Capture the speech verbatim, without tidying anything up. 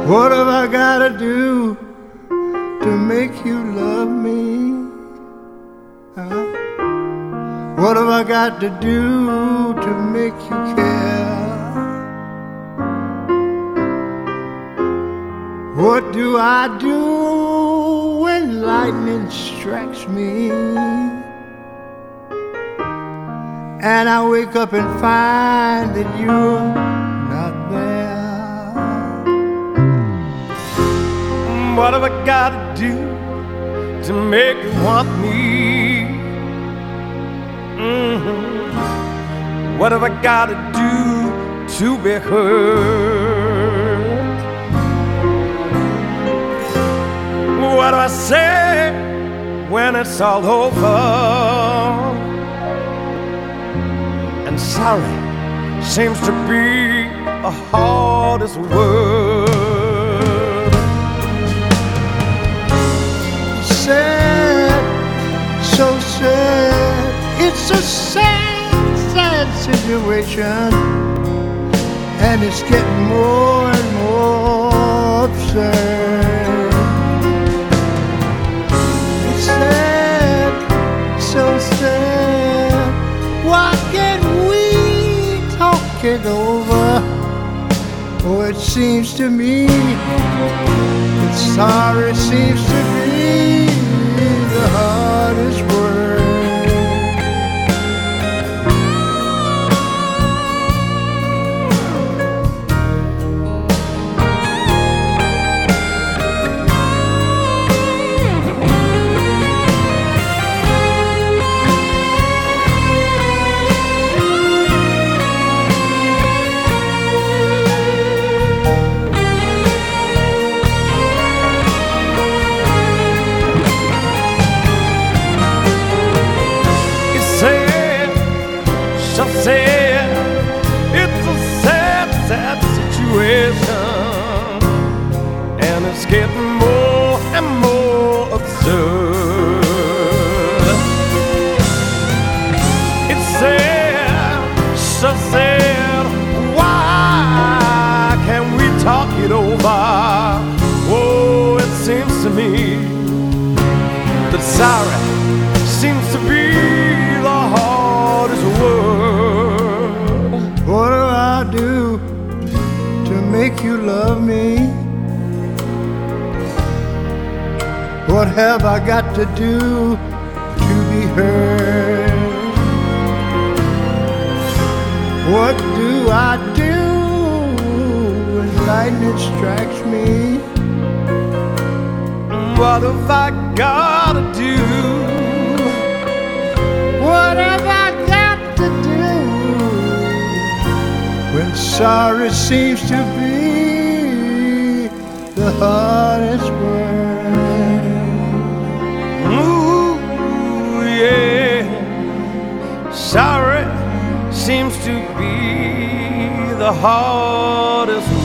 What have I gotta do to make you love me? Huh? What have I got to do to make you care? What do I do when lightning strikes me and I wake up and find that you're not there? What have I got to do to make you want me? Mm-hmm. What have I got to do to be heard? What do I say when it's all over? And sorry seems to be the hardest word. Sad, so sad. It's a sad, sad situation, and it's getting more and more absurd. It's sad, so sad. Why can't we talk it over? Oh, it seems to me that sorry seems to be the hardest word. It's a sad, sad situation, and it's getting more and more absurd. It's sad, so sad. Why can't we talk it over? Oh, it seems to me that sorry seems to be the hardest word. What do I do to make you love me? What have I got to do to be heard? What do I do when lightning strikes me? What have I got to do? What have I got to do when sorry seems to be the hardest word? Ooh, yeah. Sorry seems to be the hardest word.